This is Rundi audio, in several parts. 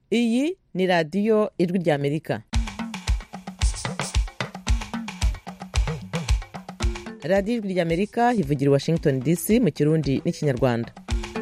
Iyi ni radiyo ijwi ry'Amerika. Radiyo ijwi ry'Amerika ivugira i Washington DC mu Kirundi n'Ikinyarwanda.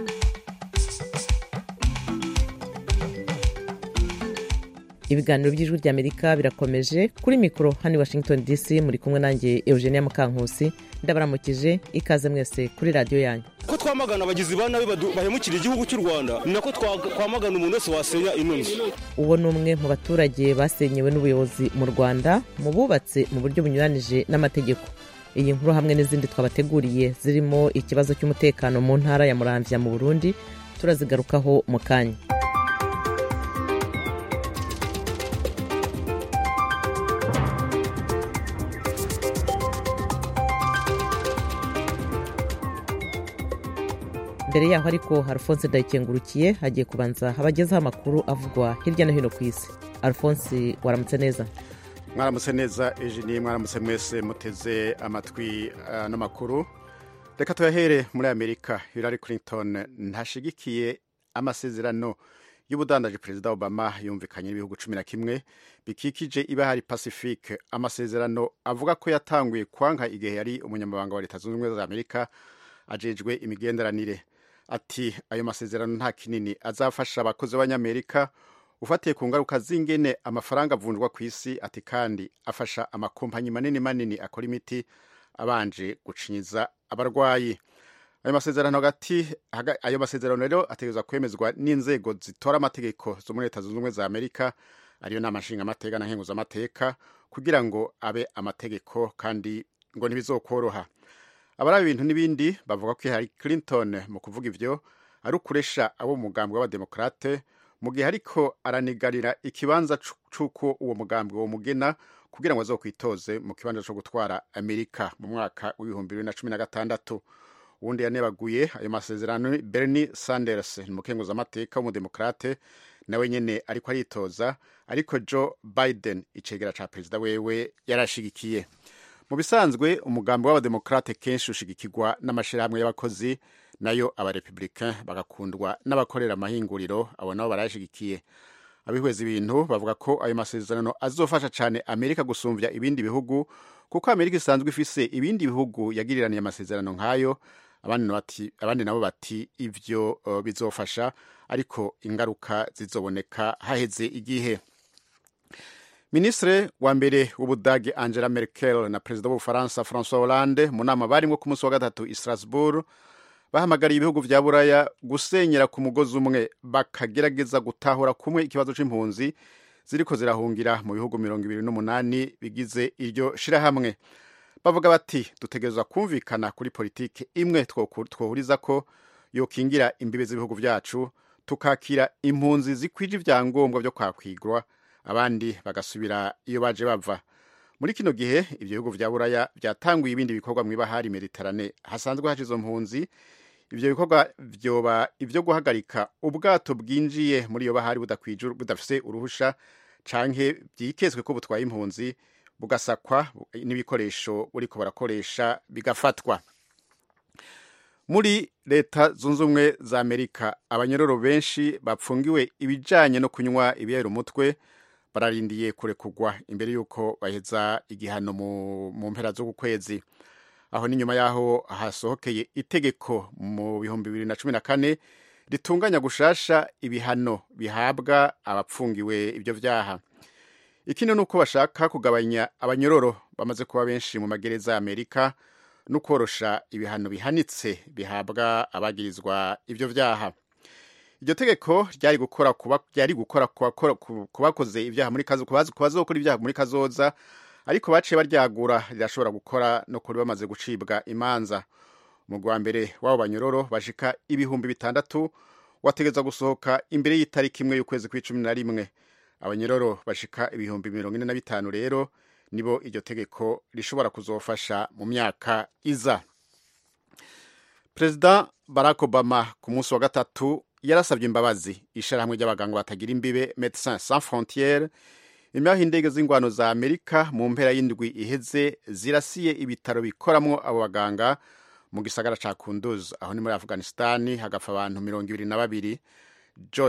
Ibiganiro by'ijwi ry'Amerika birakomeje kuri mikoro hano i Washington DC, muri kumwe nanjye Eugenia Mukankusi. Ndabaramukije, ikaze mwese kuri radiyo yanyu. Ko twamagana abagizi ba nabi bahemukira igihugu cy'u Rwanda, nako twamagana umuntu wese wasenya inzu. Uwo ni umwe mu baturage basenyewe n'ubuyobozi mu Rwanda mu bubatse mu buryo bunyuranije n'amategeko. Iyi nkuru hamwe n'izindi twabateguriye zirimo ikibazo cy'umutekano mu ntara ya Muramvya mu Burundi turazigarukaho mu kanya. Mbere yaho ariko Alphonse Ndayikengurukiye hagiye kubanza habagezaho amakuru avugwa hirya no hino ku isi. Alphonse, waramutse neza? Mwaramutse neza Eugenie, mwaramutse mwese muteze amatwi n'amakuru. Reka tuyahere muri Amerika. Hillary Clinton ntashigikiye amasezerano y'ubudandaji Perezida Obama yumvikanye n'ibihugu 11 bikikije ibahari Pacifique. Amasezerano avuga ko yatanguye kwanka igihe yari umunyamabanga wa Leta Zunze Ubumwe za Amerika ajejwe imigenderanire. Ati ayo masezerano nta kinini azafasha abakozi b'Abanyamerika ufatiye ku ngaruka z'ingene amafaranga avunjwa ku isi. Ati kandi afasha amakompanyi manini akora imiti abanje gucinyiza abarwayi. Ayo masezerano rero ategerezwa kwemezwa n'inzego zitora amategeko zo muri Leta Zunze Ubumwe za Amerika, ariyo nama nshingamateka na nkenguzamateka, kugira ngo abe amategeko kandi ngo ntibizokoroha. Abari ibintu n'ibindi bavuga ko Hillary Clinton mu kuvuga ivyo ari ukuresha abo mugambwe w'abademokrate, mu gihe ariko aranigarira ikibanza c'uko uwo mugambwe wo mugena kugira ngo azokwitoze mu kibanza co gutwara Amerika mu mwaka w'2016. Uwundi yanebaguye ayo masezerano Bernie Sanders, umukenguzamateka w'umudemokrate, nawe nyene ariko aritoza, ariko Joe Biden icegera ca perezida wewe yarashigikiye. Mu bisanzwe umugambi w'abademokrate kenshi ushigikirwa n'amashirahamwe y'abakozi, nayo abarepublicain bagakundwa n'abakorera amahinguriro, abo nabo barashigikiye. Abihweza ibintu bavuga ko ayo masezerano azofasha cane Amerika gusumvya ibindi bihugu, kuko Amerika isanzwe ifise ibindi bihugu yagiriraniye amasezerano nk'ayo. Abandi nabo bati ivyo bizofasha, ariko ingaruka zizoboneka haheze igihe. Ministre wa mbere w'Ubudage Angela Merkel na Perezida w'Ubufaransa François Hollande mu nama barimwo ku munsi wa gatatu i Strasbourg bahamagariye ibihugu vya Buraya gusenyera ku mugozi umwe, bakagerageza gutahura kumwe ikibazo c'impunzi ziriko zirahungira mu bihugu 28 bigize iryo shirahamwe. Bavuga bati dutegerezwa kumvikana kuri politike imwe twohuriza ko yokingira imbibe z'ibihugu vyacu, tukakira impunzi zikwije ivyangombwa vyo kwakwigwa, abandi bagasubira iyo baje bava. Muri kino gihe ivyo bihugu vya Buraya vyatanguye ibindi bikorwa mw'ibahari Mediterane hasanzwe haje izo mpunzi. Ivyo bikorwa vyoba ivyo guhagarika ubwato bwinjiye muri iyo bahari budafise uruhusha canke vyiketswe ko butwaye impunzi, bugasakwa n'ibikoresho buriko barakoresha bigafatwa. Muri Leta Zunze Ubumwe za Amerika abanyororo benshi bapfungiwe ibijanye no kunywa ibiyera umutwe bararindiye kurekugwa imbere yuko baheza igihano mu mpera zo kwezi. Aho ni nyuma yaho hasohokeye itegeko mu 2014 ritunganya gushasha ibihano bihabwa abapfungiwe ibyo vyaha. Ikindi nuko bashaka kugabanya abanyororo bamaze kuba benshi mu magereza ya Amerika no korosha ibihano bihanitse bihabwa abagirizwa ibyo vyaha. Iryo tegeko ryari gukora kubakoze ibyaha muri kubazokora ibyaha muri kazoza, ariko baciye baryagura rirashobora gukora no kuri bamaze gucibwa imanza. Umugwi wa mbere w'abo banyororo bashika 6,000 wategeza gusohoka imbere y'itariki imwe y'ukwezi kwa11. Abanyororo bashika 45,000 rero nibo iryo tegeko rishobora kuzofasha mu myaka iza. Perezida Barack Obama ku munsi wa gatatu yarasabye imbabazi ishirahamwe ry'abaganga batagira imbibe Médecins Sans Frontières, imyaho indege z'ingwano za Amerika mu mpera y'indwi iheze zirasiye ibitaro bikoramwo abo baganga mu gisagara ca Kunduz, aho ni muri Afghanistan, hagapfa abantu 22. Josh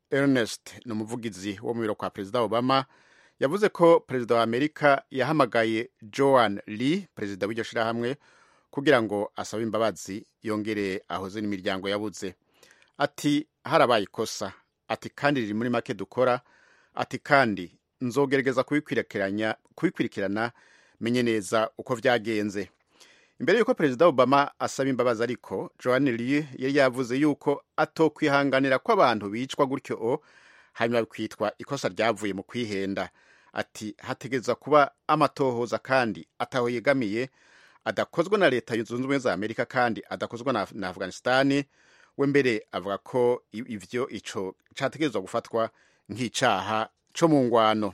Ernest ni umuvugizi wo mu biro kwa perezida Obama yavuze ko perezida wa Amerika yahamagaye Joan Lee, perezida w'iryo shirahamwe, kugira ngo asabe imbabazi yongere ahoze n'imiryango yabuze. Ati harabaye ikosa, ati kandi riri muri make dukora, ati kandi nzogerageza kubikurikirana menye neza uko vyagenze. Imbere yuko perezida Obama asaba imbabazi ariko Joan Lee yari yavuze yuko atokwihanganira ko abantu bicwa gutyo hanyuma kwitwa ikosa ryavuye mu kwihenda. Ati hategeza kuba amatohoza kandi ataho yegamiye, adakozwe na leta zunze ubumwe za Amerika kandi adakozwe na Afghanistan. We mbere avuga ko ivyo ico categezwa gufatwa nk'icaha co mu ngwano.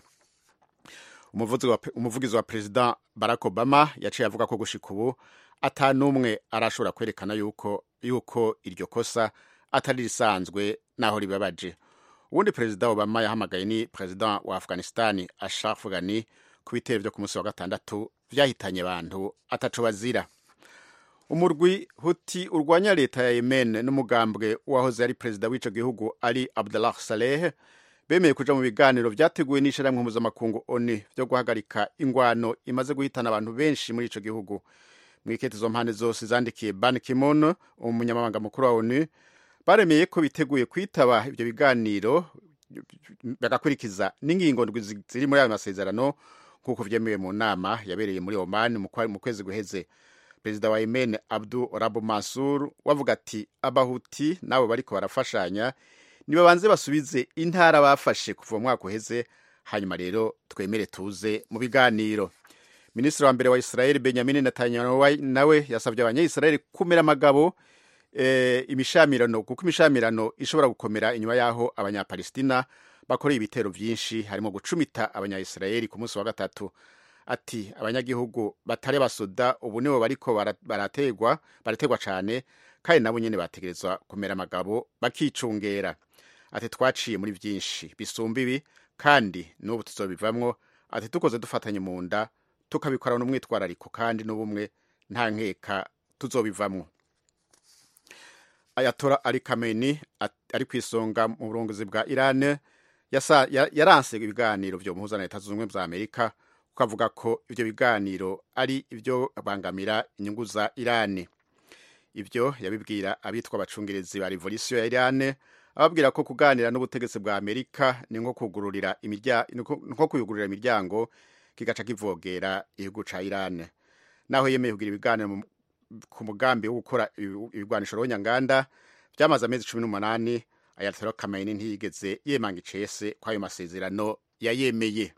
Umuvugizi wa perezida Barack Obama yaciye avuga ko gushika ubu atanumwe arashobora kwerekana yuko iryo kosa atari risanzwe naho ribabaje. Uwundi perezida Obama yahamagaye ni perezida wa Afghanistan Ashraf Ghani ku bitero vyo ku munsi wa gatandatu vyahitanye abantu ataco bazira. Umurwi Houthi urwanya leta ya Yemen n'umugambwe wahoze ari perezida w'ico gihugu Ali Abdullah Saleh bemeye kuja mu biganiro vyateguwe n'ishirahamwe mpuzamakungu ONU vyo guhagarika ingwano imaze guhitana abantu benshi muri ico gihugu. Mwikete zo mpande zose zandikiye Ban Ki-moon, umunyamabanga mukuru wa ONU, baremeye ko biteguye kwitaba ivyo biganiro bagakurikiza n'ingingo ndwi ziri muri ayo masezerano kuko vyemewe mu nama yabereye muri Oman mu kwezi guheze. Perezida wa Yemen Abdul Rabu Mansur wavuga ati abahuti nabo bariko barafashanya niba banze basubize intara bafashe kuva mu mwaka uheze, hanyuma rero twemere tuze mu biganiro. Minisitiri wa mbere wa Israel Benjamin Netanyahu nawe yasabye abanya-Israel kumera amagabo imishamirano, kuko imishamirano ishobora gukomera inyuma yaho abanya-Palestina bakoreye ibitero vyinshi harimo gucumita abanya-Israel ku munsi wa gatatu. Ati abanyagihugu batari basoda ubu nibo bariko barategwa cane kandi nabo nyene bategerezwa kumera amagabo bakicungera. Ati twaciye muri vyinshi bisumba ibi kandi n'ubu tuzobivamwo. Ati tukoze dufatanye mu nda tukabikorana n'umwitwarariko kandi n'ubumwe nta nkeka tuzobivamwo. Ayatollah Ali Khamenei ari kwisonga mu burongozi bwa Iran yaranse ibiganiro vyo muhuza na leta zunze ubumwe za Amerika, ukavuga ko ivyo biganiro ari ivyo bangamira inyungu za Iran. Ivyo yabibwira abitwa abacungerezi ba revolution ya Iran, ababwira ko kuganira n'ubutegetsi bwa Amerika ni nko kuyugurura imiryango kigaca kivogera igihugu ca Iran. Naho yemeye kugira ibiganiro ku mugambi wo gukora ibigwanisho nyanganda byamaze amezi 18, Ayatollah Khamenei ntiyigeze yemanga icese kwa ayo masezerano yayemeye.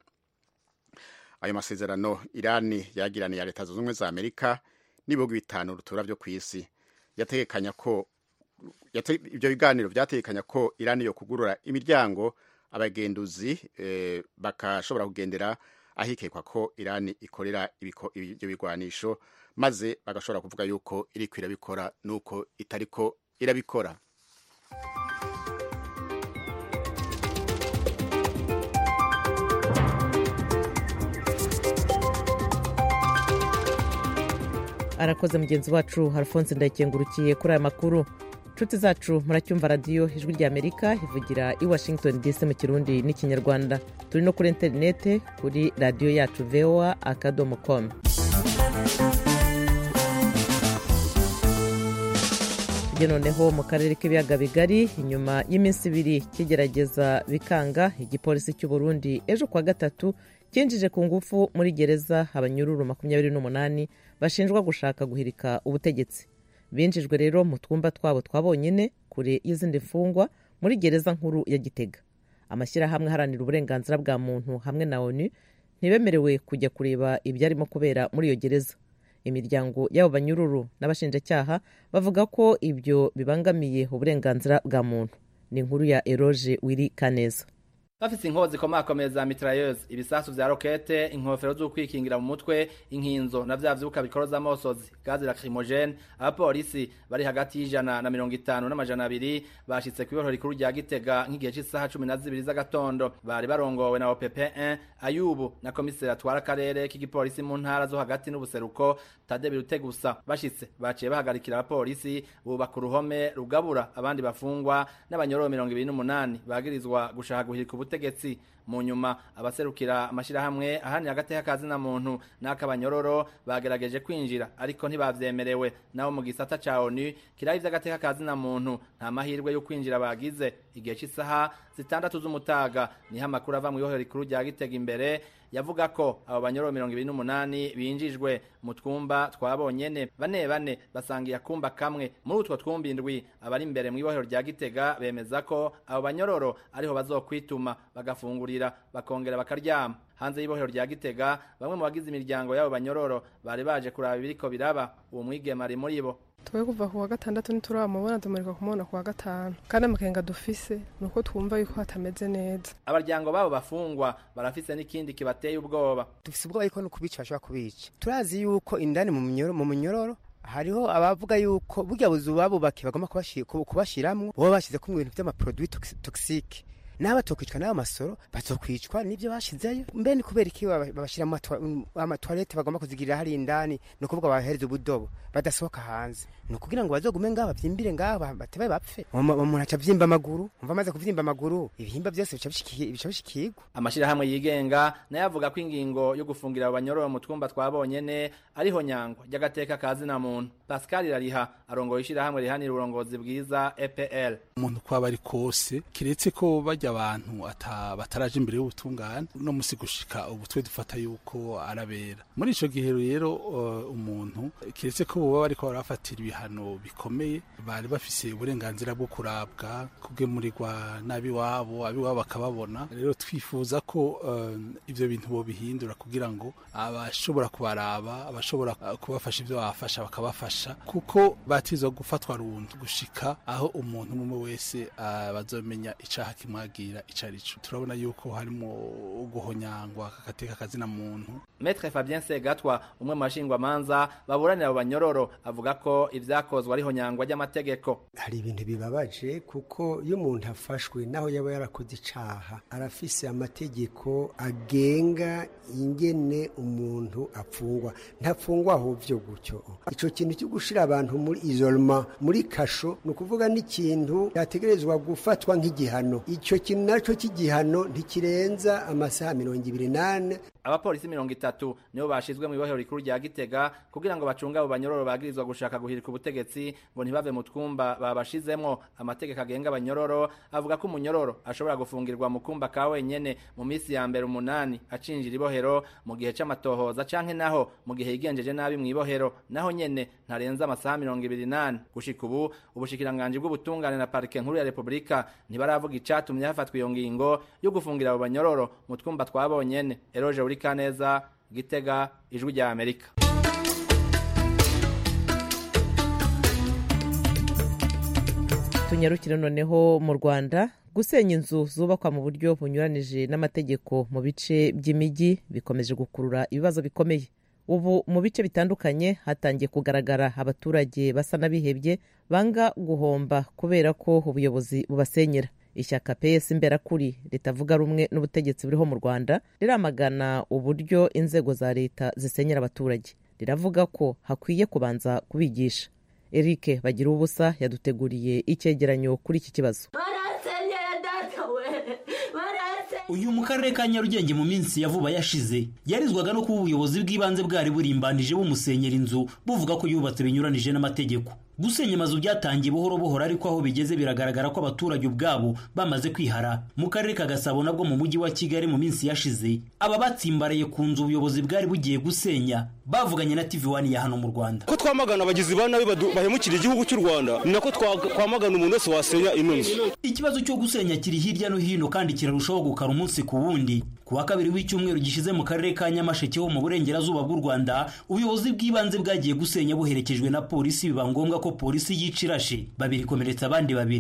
Ayo masezerano Iran yagiraniye leta zunze ubumwe za Amerika n'ibihugu bitanu rutura vyo kw'isi yategekanya ko ibyo biganiro vyategekanya ko Iran yo kugurura imiryango abagenduzi bakashobora kugendera ahikekwa ko Iran ikorera ibyo bigwanisho, maze bagashobora kuvuga yuko iri kwirabikora nuko itariko irabikora. Arakoze mugenzi wacu Alphonse Ndayikengurukiye kuri aya makuru. Nshuti zacu muracyumva radiyo ijwi rya Amerika ivugira i Washington DC mu Kirundi n'Ikinyarwanda. Turi no kuri interinete kuri radiyo yacu voa.com. Noneho mu karere k'ibiyaga bigari, inyuma y'iminsi ibiri kigerageza bikanga, igipolisi cy'u Burundi ejo kwa gatatu cyinjije ku ngufu muri gereza abanyururu 28 bashinjwa gushaka guhirika ubutegetsi. Binjijwe rero mu twumba twabo twabonyene kure y'izindi mfungwa muri gereza nkuru ya Gitega. Amashyirahamwe haranira uburenganzira bwa muntu hamwe na ONU ntibemerewe kujya kureba ibyarimo kubera muri iyo gereza. Imiryango y'abo banyururu n'abashinjacyaha bavuga ko ibyo bibangamiye uburenganzira bwa muntu. Ni inkuru ya Eroge Wiri Kaneza. bafise inkozi zikomakomeye za mitrailleuse, ibisasu vya rokete, inkofero z'ukwikingira mu mutwe, inkinzo na vya vyuka bikoroza amosozi, gazi lacrimogene. Abapolisi bari hagati y'150 n'amajana 200 bashitse kw'ibohero rikuru rya Gitega nk'igihe cy'isaha 12 z'agatondo. Bari barongowe na OPP1 Ayubu na komiseri atwara akarere k'igipolisi mu ntara zo hagati n'ubuseruko Tade Birutegusa. Bashitse baciye bahagarikira abapolisi bubaka uruhome rugabura abandi bafungwa n'abanyororo 28 bagirizwa gushaka guhirika ubutegetsi. Mu nyuma abaserukira amashirahamwe ahani hagati y'akazi na muntu n'akabanyororo bagerageje kwinjira ariko ntibavyemerewe. Naho mu gisata ca ONU kirayi vy'agati y'akazi na muntu nta mahirwe yo kwinjira bagize. Igihe cy'isaha 6 z'umutaga niho amakuru ava mu ibohero rikuru rya Gitega imbere yavuga ko abo banyororo 28 binjijwe mu twumba twabonyene bane basangiye akumba kamwe. Muri utwo twumba indwi abari imbere mu ibohero rya Gitega bemeza ko abo banyororo ariho bazokwituma bagafungurira bakongera bakaryama. Hanze y'ibohero rya Gitega bamwe mu bagize imiryango y'abo banyororo bari baje kuraba ibiriko biraba. Uwo mwigema ari muri bo. Twe kuva ku wa gatandatu ntituramubona, tumurika kumubona ku wa gatanu, kandi amakenga dufise nuko twumva yuko hatameze neza. Abaryango babo bafungwa barafise n'ikindi kibateye ubwoba. Dufise ubwoba yuko no kubica bashobora kubica. Turazi yuko indani mu munyororo hariho abavuga yuko burya buzu babubake bagomba kubashiramwo bo bashize ku bintu by'amaproduits toxique. Naba tokwicwa n'aba masoro bazokwicwa nivyo bashizeyo. Mbe ni kubera iki babashira ama toilette bagomba kuzigirira hari indani, no kuvuga bahereza ubudobo badasohoka hanze, no kugira ngo bazogume ngaba byimbire ngaba batebe bapfe. Umuntu aca vyimba amaguru, umva amaze kuvyimba amaguru ibihimba byose bica bishikirwa. Amashirahamwe yigenga nayo avuga ko ingingo yo gufungira abanyororo mu twumba twabonyene ariho nyango y'agateka kazi na muntu. Pascal Irariha arongoye ishirahamwe rihanira uburongozi bwiza EPL. Umuntu kwaba ari kose kiretse ko bajya abantu bataraje imbere y'ubutungane no musi gushika ubutwe dufata yuko arabera. Muri ico gihe rero umuntu kiretse ko baba bariko barafatira ibihano bikomeye, bari bafise uburenganzira bwo kurabwa kugemurirwa nabi wabo bakababona. Rero twifuza ko ivyo bintu bo bihindura kugira ngo abashobora kubaraba, abashobora kubafasha ivyo bafasha bakabafasha, kuko batizwa gufatwa runtu gushika aho umuntu umwe wese bazomenya icaha kimwagira icarico. Turabona yuko harimo uguhonyangwa kakateka kazi na muntu. Maître Fabien Segatwa umwe mu bashingwa manza baburanira abo banyororo avuga ko ivyakozwe ariho nyangwa ry'amategeko. Hari ibintu bibabaje kuko iyo umuntu afashwe naho yaba yarakoze icaha arafise amategeko agenga ingene umuntu apfungwa, ntapfungwa aho vyo gutyo. Ico kintu cyo gushira abantu muri isolement muri kasho no kuvuga n'ikintu yategerezwa gufatwa nk'igihano. Ico kintu naco cy'igihano ntikirenza amasaha 28. Abapolisi 30 nibo bashizwe mu ibohero rikuru rya Gitega kugira ngo bacunga abo banyororo bagirizwa gushaka guhirika ubutegetsi ngo ntibave mu twumba babashizemo. Amategeko agenga abanyororo avuga ko umunyororo ashobora gufungirwa mu kumba ka wenyene mu misi ya mbere 8 acinjira ibohero mu gihe c'amatohoza canke naho mu gihe yigenjeje nabi mu ibohero naho nyene ntarenza amasaha 28. Gushika ubu ubushikiranganje bw'ubutungane na parike nkuru ya Republika ntibaravuga icatumye hafatwa iyo ngingo yo gufungira abo banyororo mu twumba twabonyene. Eroje Urikaneza, Gitega, Ijwi rya Amerika. Tunyarukire noneho mu Rwanda. Gusenya inzu zubakwa mu buryo bunyuranije n'amategeko mu bice by'imijyi bikomeje gukurura ibibazo bikomeye. Ubu mu bice bitandukanye hatangiye kugaragara abaturage basa n'abihebye banga guhomba kubera ko ubuyobozi bubasenyera. Ishyaka PS Imberakuri ritavuga rumwe n'ubutegetsi buriho mu Rwanda riramagana uburyo inzego za leta zisenyera abaturage. Riravuga ko hakwiye kubanza kubigisha. Eric Bagira ubusa yaduteguriye icyegeranyo kuri iki kibazo. Uyu mu karere ka Nyarugenge mu minsi ya vuba yashize yarizwaga no kuba ubuyobozi bw'ibanze bwari burimbanije bumusenyera inzu buvuga ko yubatse binyuranije n'amategeko. Gusenya amazu byatangiye buhoro ariko aho bigeze biragaragara ko abaturage ubwabo bamaze kwihara. Mu karere ka Gasabo nabwo mu mujyi wa Kigali mu minsi yashize aba batsimbaraye ku nzu ubuyobozi bwari bugiye gusenya bavuganye na TV1 ya hano mu Rwanda. Ko twamagana abagizi ba nabi bahemukira igihugu cy'u Rwanda nako twamagana umuntu wese wasenya ino nzu. Ikibazo cyo gusenya kiri hirya no hino kandi kirarushaho gukara umunsi ku wundi. Kuwa kabiri w'icyumweru gishize mu karere ka Nyamasheke ho mu burengerazuba bw'u Rwanda ubuyobozi bw'ibanze bwagiye gusenya buherekejwe na polisi biba ngombwa ko polisi yicirashe babiri komeretsa abandi babiri.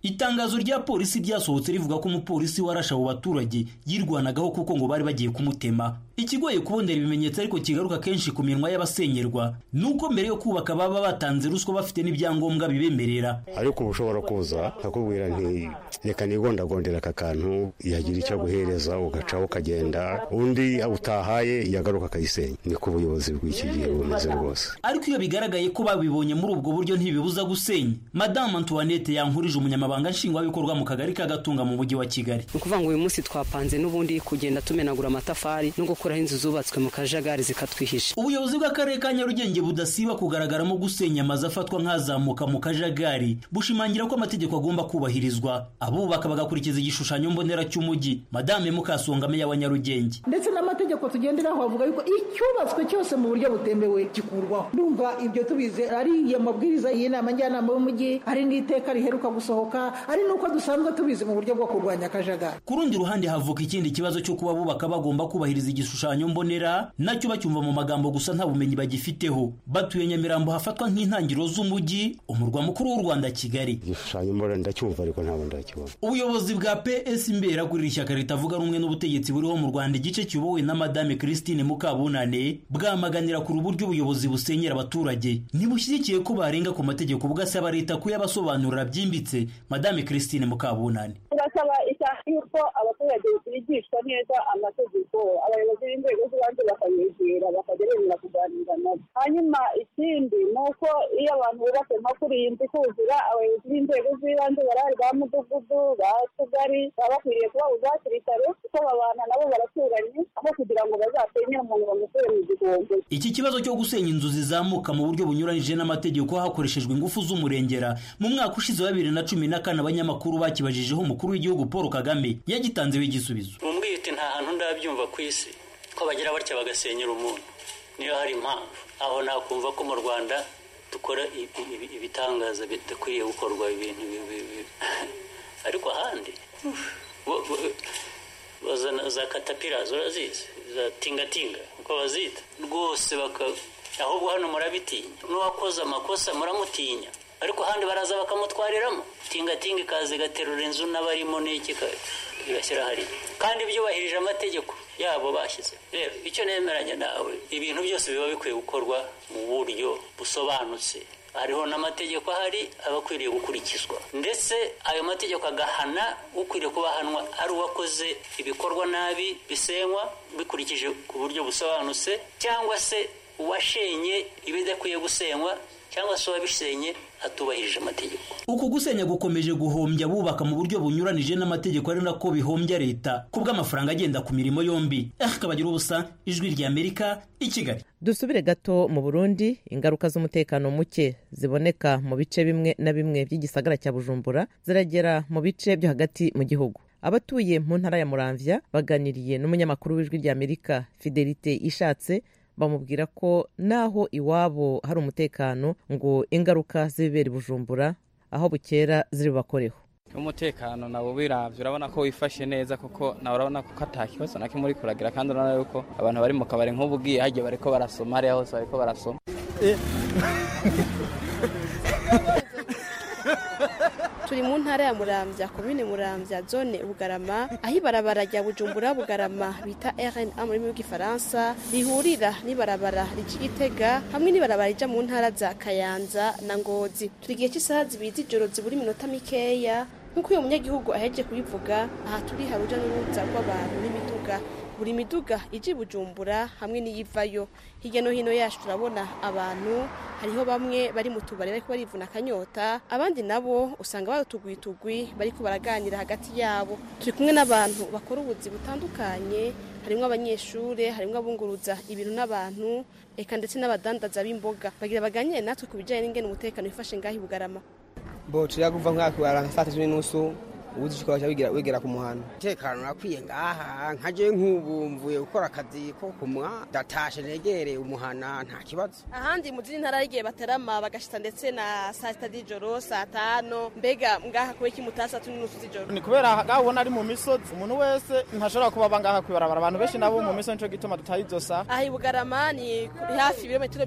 Itangazo rya polisi ryasohotse rivuga ko umupolisi warashe abo baturage yirwanagaho kuko ngo bari bagiye kumutema. Ikigoye kubonera ibimenyetso ariko kigaruka kenshi ku minwa y'abasenyerwa nuko mbere yo kubaka baba batanze ruswa bafite n'ibyangombwa bibemerera. Ariko ubushobora kuza akubwira nti reka nigondagondera aka kantu yagira icyo guhereza ugaca ukagenda undi utahaye yagaruka akayisenya. Ni ku buyobozi bw'iki gihe bumeze rwose. Ariko iyo bigaragaye ko babibonye muri ubwo buryo ntibibuza gusenya. Madame Antoinette Yankurije umunyamabanga nshingwabikorwa mu kagari ka Gatunga mu mujyi wa Kigali. Ukuvuga ngo uyu munsi twapanze n'ubundi kugenda tumenagura amatafari no gukuraho inzu zubatswe mu kajagari zikatwihisha. Ubuyobozi bw'akarere ka Nyarugenge budasiba kugaragaramo gusenya amazu afatwa nk'azamuka mu kajagari bushimangira ko amategeko agomba kubahirizwa. Abubaka bagakurikiza igishushanyo mbonera cy'umujyi. Madame Mukasonga meya wa Nyarugenge. Ndetse n'amategeko tugenderaho avuga yuko icyubatswe cyose mu buryo butemewe gikurwaho. Ndumva ibyo tubize ari amabwiriza y'inama njyanama y'umujyi, ari n'iteka riheruka gusohoka, ari nuko dusanzwe tubize mu buryo bwo kurwanya akajagari. Ku rundi ruhande havuka ikindi kibazo cyo kuba bubaka bagomba kubahiriza igishushanyo mbonera nacyo bacyumva mu magambo gusa nta bumenyi bagifiteho. Batuye Nyamirambo hafatwa nk'intangiriro z'umujyi, umurwa mukuru w'u Rwanda Kigali. Igishushanyo mbonera ndacyumva ariko ntabwo ndakibona. Ubuyobozi bwa PS Imbera kuri ishyaka ritavuga rumwe n'ubutegetsi buriho mu Rwanda igice kiyobowe na Madame Christine Mukabunane bwamaganira ku ruburyo ubuyobozi busenyera abaturage. Ntibushyigikiye ko barenga ku mategeko bwasaba leta kuyabasobanurira byimbitse. Madame Christine Mukabunane. Basaba ishyaka yuko abaturage bigishwa neza amategeko, abayobozi b'inzego z'ibanze bakayegera bakagerageza kuganira nabo. Hanyuma ikindi ni uko iyo abantu bubatse nka kuri iyi nzu kuzura, abayobozi b'inzego z'ibanze barahari, ba mudugudu, ba tugari, baba bakwiriye kubabuza hakiri kare kuko babana nabo baraturanye, aho kugira ngo bazasenye umuntu bamusure mu gihombo. Iki kibazo cyo gusenya inzu zizamuka mu buryo bunyuranije n'amategeko hakoreshejwe ingufu z'umurengera mu mwaka ushize wa 2014 abanyamakuru bakibajijeho umukuru w'igihugu Paul Kagame yagitanzeho igisubizo. Mumbwite nta hantu ndabyumva ku isi ko bagira batya bagasenyera umuntu. Niyo hari impamvu aho nakumva ko mu Rwanda dukora ibitangaza bidakwiriye gukorwa ibintu ariko ahandi bazana za katapira zurazizi za tingatinga uko bazita rwose ahubwo hano murabitinya n'uwakoze amakosa muramutinya ariko ahandi baraza bakamutwariramo tingatinga ikaze gaterura inzu n'abarimo n'iki igashyira hari kandi byubahirije amategeko yabo bashyize. Rero icyo nemeranya nawe ibintu byose biba bikwiye gukorwa mu buryo busobanutse. Hariho n'amategeko ahari abakwiriye gukurikizwa ndetse ayo mategeko agahana ukwiriye kubahanwa ari uwakoze ibikorwa nabi bisenywa bikurikije ku buryo busobanutse cyangwa se uwashenye ibidakwiye gusenywa cyangwa se uwabisenye atubahirije amategeko. Uku gusenya gukomeje guhombya bubaka mu buryo bunyuranije n'amategeko ari nako bihombya leta kubw'amafaranga agenda ku mirimo yombi. Kabagira ubusa ijwi rya Amerika i Kigali. Dusubire gato mu Burundi, ingaruka z'umutekano muke ziboneka mu bice bimwe na bimwe by'igisagara cya Bujumbura ziragera mu bice byo hagati mu gihugu. Abatuye mu ntara ya Muramvya baganiriye n'umunyamakuru w'ijwi rya Amerika Fidelite Ishatse bamubwira ko naho iwabo hari umutekano ngo ingaruka zibera Bujumbura aho bukera ziri bakoreho. Umutekano nabo biravye urabona ko wifashe neza kuko nawe urabona ko atakibazo nake muri kuragira kandi urabona yuko abantu bari mu kabare nk'ubugiye hagiye bariko barasoma ari hose bariko barasoma. Turi mu ntara ya Muramvya, komine Muramvya, zone Bugarama, aho ibarabara rya Bujumbura Bugarama bita RN1 muri rw'igifaransa rihurira n'ibarabara ry'Igitega hamwe n'ibarabara rija mu ntara za Kayanza na Ngozi. Turi gihe cy'isaha zibiri z'ijoro ziburi minota mikeya nk'uko uyu munyagihugu aheje kubivuga. Aha turi haruja n'uruza rw'abantu n'imiduga, buri miduga ije Bujumbura hamwe n'iyivayo. Hirya no hino yacu turabona abantu, hariho bamwe bari mu tubari bariko barivuna akanyota, abandi nabo usanga barutugwitugwi bariko baraganira hagati yabo. Turi kumwe n'abantu bakora ubuzi butandukanye, harimo abanyeshure, harimo abunguruza ibintu n'abantu, eka ndetse n'abadandaza b'imboga. Bagira baganire natwe ku bijanye n'ingene umutekano wifashe ngahi Bugarama. Bo turiya kuva nk'akwara saa 3:30 ubuzi wegera ku muhana umutekano urakwiye ngaha nkaje nk'ubu mvuye gukora akazi ko kumwa ndatashe negere umuhana nta kibazo. Ahandi mu zindi ntara igihe baterama bagashita ndetse na saa sita z'ijoro saa tano, mbega ngaha kuba iki mutasa tuni nusu z'ijoro? Ni kubera ngaha ubona ari mu misozi umuntu wese ntashobora kuba bangaha kwibarabara, abantu benshi nabo mu misozi nico gituma tutayizosa. Aha i Bugarama ni hafi ibirometero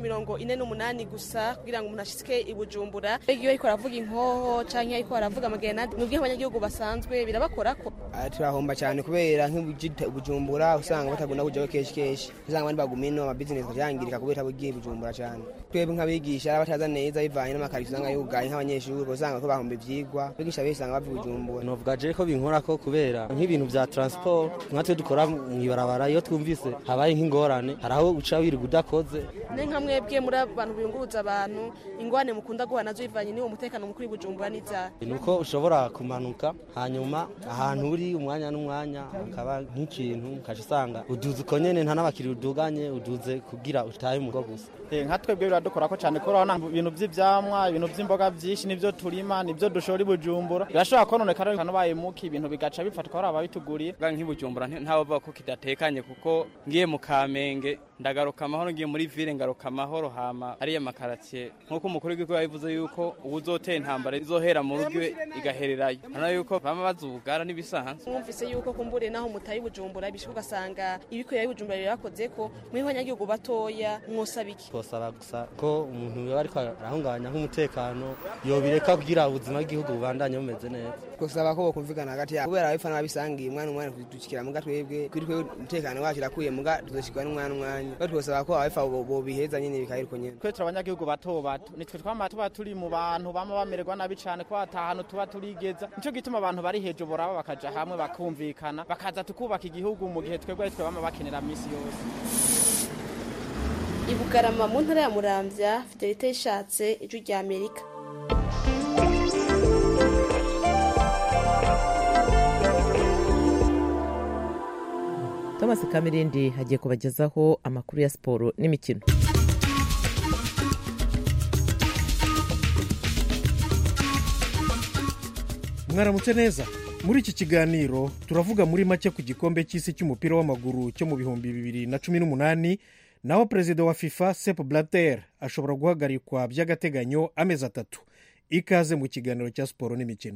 48 gusa kugira ngo umuntu ashike i Bujumbura. Iyo ariko aravuga inkoho canke ariko aravuga amagenade nubwo abanyagihugu basanzwe birabakorako. Turahomba cyane kubera nk'ubujita Bujumbura usanga batagunda kujaho keshi usanga bandi bagumino ama business byangirika kubera bugiye Bujumbura cyane. Twebwe nk'abigisha bataza neza bivanye n'amakari usanga yugaye nk'abanyeshuri usanga ko bahomba ivyigwa bigisha besanga bavi Bujumbura. Novuga je ko binkora ko kubera nk'ibintu vya transport natwe dukora mwibarabara iyo twumvise habaye nk'ingorane haraho uca wirirwa udakoze. Ne nkamwebwe muri abantu biyunguruza abantu ingwane mukunda guhana zo bivanye niwo mutekano mukuri Bujumbura n'iza. Nuko ushobora kumanuka hanyuma ahantu uri umwanya n'umwanya akaba nk'ikintu kaje usanga uduze konyene nta n'abakiri uduganye uduze kugira utaye umugo gusa. Nka twebwe biradukora ko cyane ko urabona ibintu by'ivyamwa ibintu by'imboga byinshi nivyo turima nivyo dushora Bujumbura birashobora kononekara kandi bayimuka ibintu bigaca bifatwa ari ababituguriye. Nk'i Bujumbura ntaho bavuga ko kidatekanye kuko ngiye mu Kamenge ndagaruka amahoro, ngiye muri ville ngaruka amahoro, hama ariya makaratier nkuko umukuru w'igihugu yabivuze yuko ubuzotera intambara izohera mu rugo igahererayo, hano yuko bama bazugara n'ibisanzwe. Mwumvise yuko kumbure naho mutayi Bujumbura bishuka gasanga ibiko yayi Bujumbura yakoze ko mwe abanyagihugu batoya mwosabiki. Twosaba gusa ko umuntu yoba ariko arahungabanya nk'umutekano yobireka kugira ubuzima bw'igihugu bubandanye bumeze neza. Twosaba ko bokumvikana hagati yabo kubera abifana babisangiye umwana kudukikira muga twebwe kuri umutekano wacu rakuye muga tuzoshikwa n'umwana twosaba ko abifa bo biheza nyine bikayiriko nyene. Twe abanyagihugu bato nitwe twama tuba turi mu bantu bama bamererwa nabi cyane ko atahano tuba turigeza, nico gituma abantu bari hejuru boraba bakaja hamwe bakumvikana bakaza tukubaka igihugu mu gihe twebwe twe bama bakenera misi yose. I Bugarama mu ntara ya Muramvya, Fidelite Ishatse, Ijwi rya Amerika. Thomas Kamirindi hagiye kubagezaho amakuru ya siporo n'imikino. Mwaramutse neza. Muri iki kiganiro turavuga muri make ku gikombe cy'isi cy'umupira w'amaguru cyo mu bihumbi 2018, naho perezida wa FIFA Sepp Blatter ashobora guhagarikwa by'agateganyo amezi 3. Ikaze mu kiganiro cya siporo n'imikino.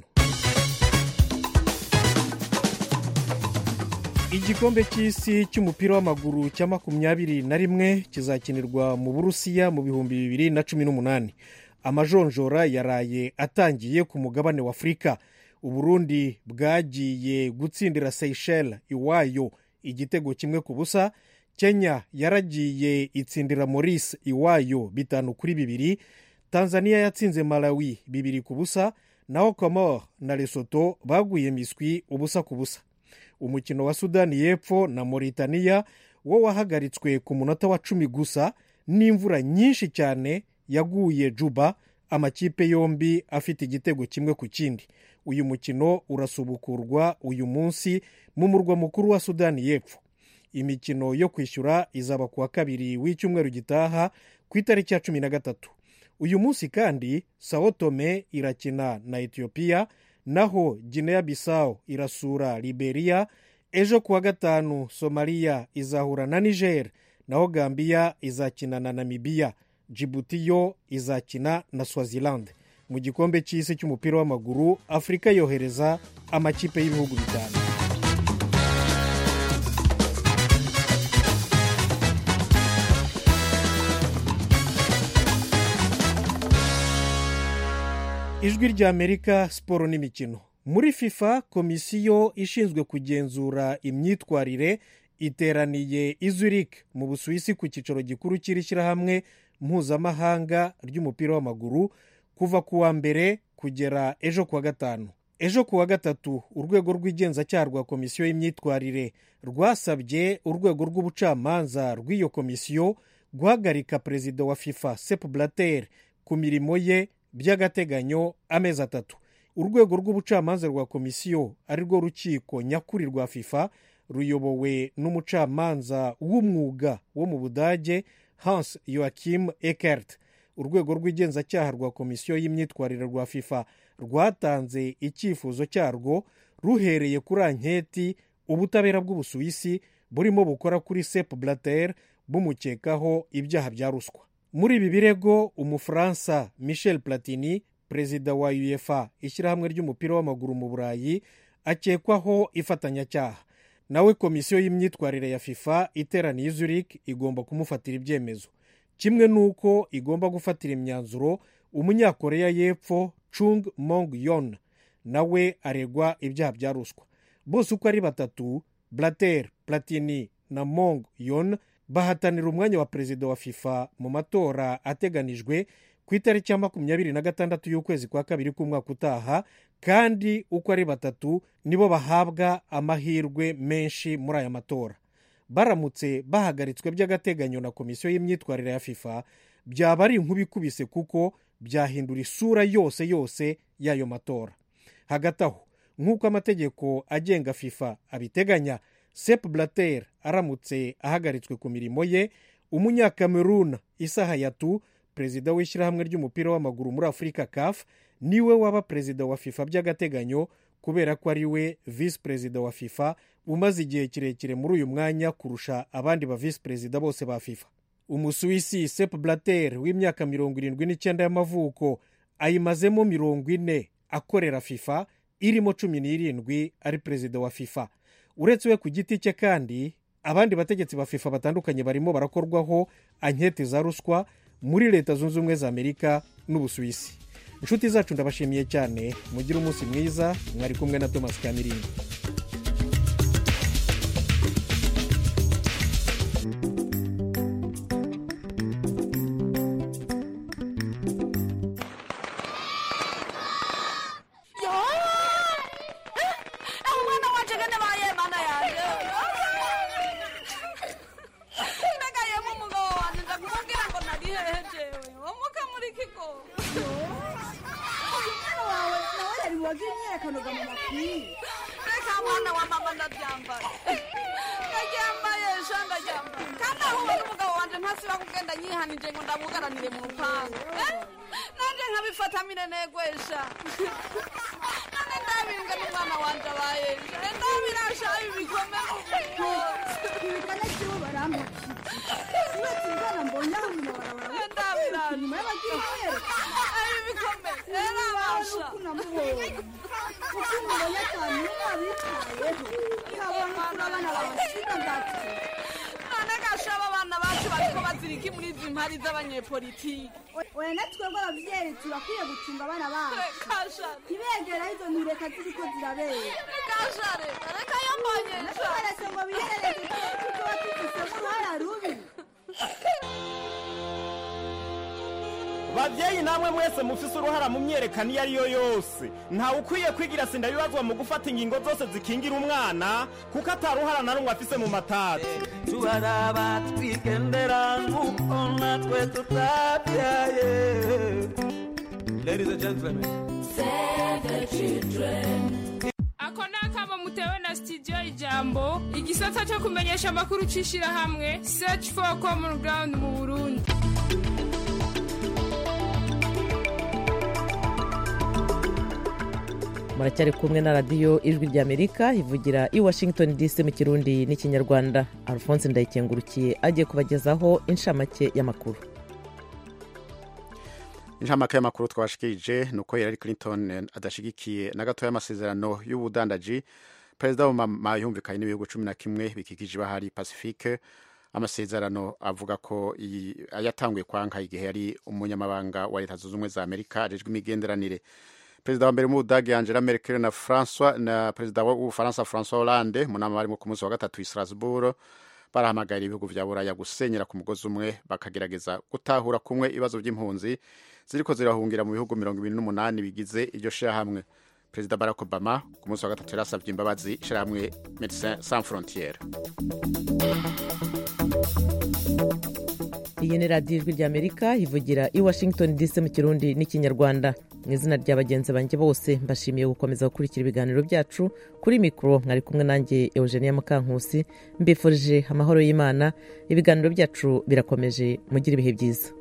Igikombe cy'isi cy'umupira w'amaguru cya 21 kizakinirwa mu Burusiya mu bihumbi 2018. Amajonjora yaraye atangiye ku mugabane wa Afrika. Uburundi bwagiye gutsindira Seychelles iwayo igitego 1-0. Kenya yaragiye itsindira Maurice iwayo 5-2. Tanzania yatsinze Malawi 2-0. Naho Comores na Lesotho baguye miswi 1-0. Umukino wa Sudani y'Epfo na Mauritania wo wahagaritswe ku munota wa 10 gusa n'imvura nyinshi cyane yaguye Juba, amakipe yombi afite igitego 1-0. Uyu mukino urasubukurwa uyu munsi mu murwa mukuru wa Sudani y'Epfo. Imikino yo kwishyura izaba kuwa 2 w'icyumweru gitaha ku itariki ya 13. Uyu munsi kandi Sao Tome irakina na Ethiopia, naho Guinea Bissau irasura Liberia. Ejo kuwa 5 Somalia izahura na Niger, naho Gambia izakina na Namibia. Djibouti yo izakina na Swaziland. Mu gikombe cy'isi cy'umupira w'amaguru Afrika yohereza amakipe y'ibihugu 5. Ijwi rya Amerika, siporo n'imikino. Muri FIFA, komisiyo ishinzwe kugenzura imyitwarire iteraniye i Zurich mu Busuwisi ku cyicaro gikuru cy'ishyirahamwe mpuzamahanga ry'umupira w'amaguru kuva kuwa mbere kugera ejo kuwa 5. Ejo kuwa 3 urwego rw'igenzacyaha rwa komisiyo y'imyitwarire rwasabye urwego rw'ubucamanza rw'iyo komisiyo guhagarika perezida wa FIFA Sepp Blatter ku mirimo ye by'agateganyo amezi 3. Urwego rw'ubucamanza rwa komisiyo ari rwo rukiko nyakuri rwa FIFA ruyobowe n'umucamanza w'umwuga wo mu Budage Hans Joachim Eckert. Urwego rw'igenzacyaha rwa komisiyo y'imyitwarire rwa FIFA rwatanze icyifuzo cyarwo ruhereye kuri anketi ubutabera bw'ubusuwisi burimo bukora kuri Sepp Blatter bumukekaho ibyaha bya ruswa. Muri ibi birego umufaransa Michel Platini, perezida wa UEFA ishyirahamwe ry'umupira w'amaguru mu Burayi, akekwaho ifatanyacyaha. Nawe komisiyo y'imyitwarire ya FIFA iteraniye Zurich igomba kumufatira ibyemezo, kimwe nuko igomba gufatira imyanzuro umunyakoreya y'epfo Chung Mong-yon, nawe aregwa ibyaha bya ruswa. Bose uko ari batatu, Blatter, Platini na Mong-yon, bahatanira umwanya wa perezida wa FIFA mu matora ateganijwe ku itariki ya 26 y'ukwezi kwa kabiri k'umwaka utaha, kandi uko ari batatu nibo bahabwa amahirwe menshi muri aya matora. Baramutse bahagaritswe by'agateganyo na komisiyo y'imyitwarire ya FIFA, byaba ari inkuba ikubise kuko byahindura isura yose y'ayo matora. Hagati aho, nk'uko amategeko agenga FIFA abiteganya, Sepp Blatter aramutse ahagaritswe ku mirimo ye, umunyakameruna Issa Hayatou, perezida w'ishyirahamwe ry'umupira w'amaguru muri Afurika CAF, niwe waba perezida wa FIFA by'agateganyo, kubera ko ari we visi perezida wa FIFA umaze igihe kirekire muri uyu mwanya kurusha abandi ba visi perezida bose ba FIFA. Umusuwisi Sepp Blatter w'imyaka 79 y'amavuko ayimazemo 40 akorera FIFA, irimo 17 ari perezida wa FIFA. Uretse we ku giti cye kandi, abandi bategetsi ba FIFA batandukanye barimo barakorwaho ankete za ruswa muri Leta Zunze Ubumwe za Amerika n'Ubusuwisi. Inshuti zacu ndabashimiye cyane, mugire umunsi mwiza. Mwari kumwe na Thomas Kamirinda. Politiki wena twebwe abavyeyi turakwiye gucunga abana bacu ntibegera izo ntureka ziriko zirabera reka yambonyesha barese ngo biherereze tuba tufise uruhara rubi. Bavyeyi namwe mwese mufise uruhara mu myerekano iyo ariyo yose, ntawe ukwiye kwigira sinda bibazwa mu gufata ingingo zose zikingira umwana kuko ataruhara na rumwe afise mu matati. Tubaraba twigendera nk'uko natwe tutabyaye. Ladies and gentlemen, save the children. Ako nakaba mutewe na studio Ijambo, igisata cyo kumenyesha amakuru cishira hamwe Search for Common Ground mu Burundi. Muracyari kumwe na radiyo Ijwi ry'Amerika ivugira i Washington DC mu Kirundi n'Ikinyarwanda. Alphonse Ndayikengurukiye agiye kubagezaho inshamake y'amakuru. Inshamake y'amakuru twabashikirije nuko Hillary Clinton adashigikiye na gato y'amasezerano y'ubudandaji perezida Obama yumvikanye n'ibihugu 11 bikikije bahari Pacifique. Amasezerano avuga ko yatanguye kwanka igihe yari umunyamabanga wa Leta Zunze Ubumwe za Amerika ajejwe imigenderanire. Perezida wa mbere mu Budage Angela Merkel na perezida w'Ubufaransa François Hollande mu nama barimo ku munsi wa gatatu i Strasbourg barahamagara ibihugu vya Buraya gusenyera ku mugozi umwe bakagerageza gutahura kumwe ibibazo by'impunzi ziriko zirahungira mu bihugu 28 bigize iryo shirahamwe. Perezida Barack Obama ku munsi wa gatatu yarasavye imbabazi ishirahamwe Médecins Sans Frontières. Iyi ni radiyo Ijwi ry'Amerika ivugira i Washington DC mu Kirundi n'Ikinyarwanda. Mu izina rya bagenzi banjye bose mbashimiye gukomeza gukurikira ibiganiro byacu. Kuri mikoro mwari kumwe nanjye Eugenia Mukankusi, mbifurije amahoro y'Imana. Ibiganiro byacu birakomeje, mugire ibihe byiza.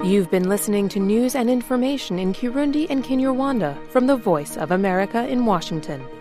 You've been listening to news and information in Kirundi and Kinyarwanda from the Voice of America in Washington.